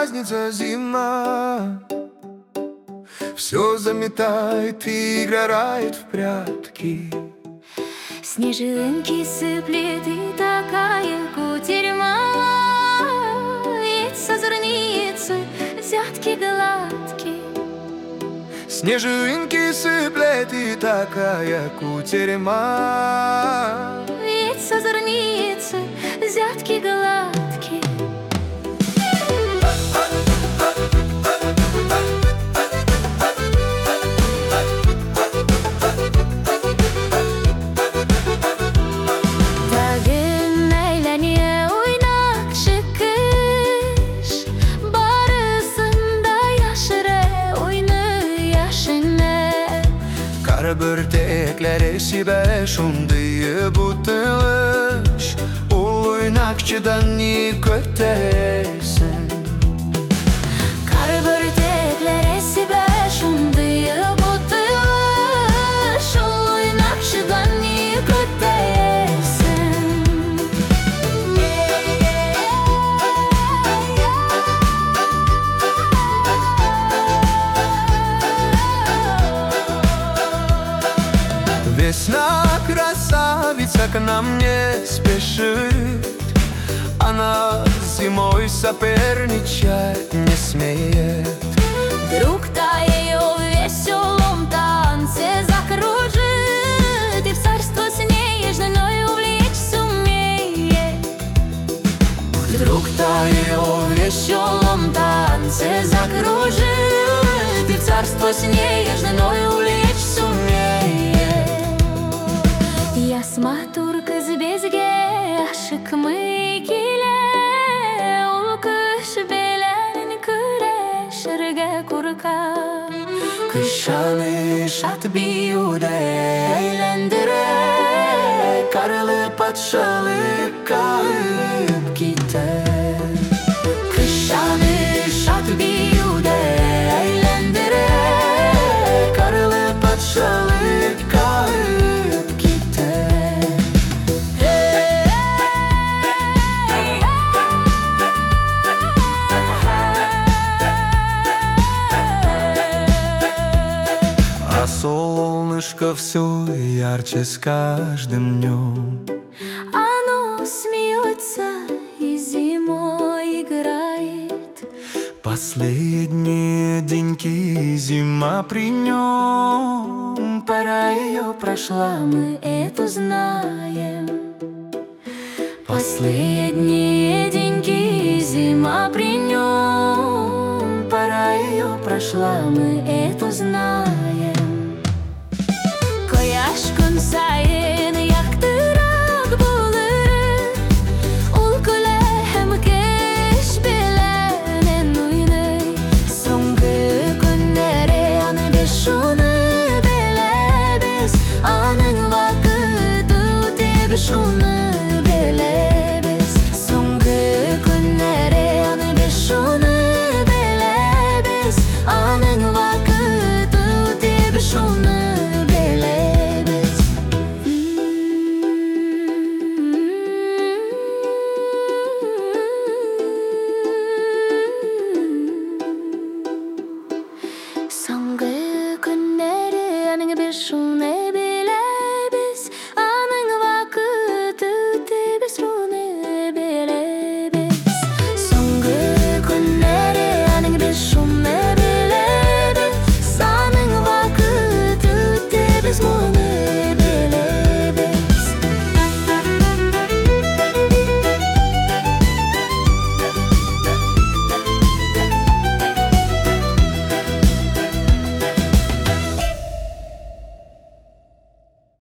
разница зима. Все заметает и играет в прятки. Снежинки сыплет и такая кутерьма. Яйца зерницы, взятки гладкие. Снежинки сыплет и такая кутерьма. Яйца зерницы, взятки гладкие. Bördekler esibe şundiyi butılış. Ol oynakçıdan ni köteysen. Kar bördekler esibe şundiyi butılış. Ol oynakçıdan ni köteysen. Весна красавица к нам не спешит. Она зимой соперничать не смеет. Друг ее в веселом танце закружит, и в царство снежной увлечь сумеет. Друг ее в веселом танце закружит, и в царство снежной увлечь сумеет. Ясма туркыз безге ашыкмы келе, ол күш белән күрешергә курка. Кышаны шат биюде әйләндерә, карлы патшалыкка алып китә. Кышаны шат биюде әйләндерә, карлы патшалыкка алып китә. А солнышко все ярче с каждым днем. Оно смеется и зимой играет. Последние деньки зима при нем. Пора ее прошла, Мы это знаем. последние деньги зима при нем. Пора ее прошла, мы это знаем. Кояш күн сайын яктырак булыр, ул көлә һәм кеш белән уйный. Соңгы көннәре аны без шуны беләбез, аның вакыты үтеп шуны беләбез.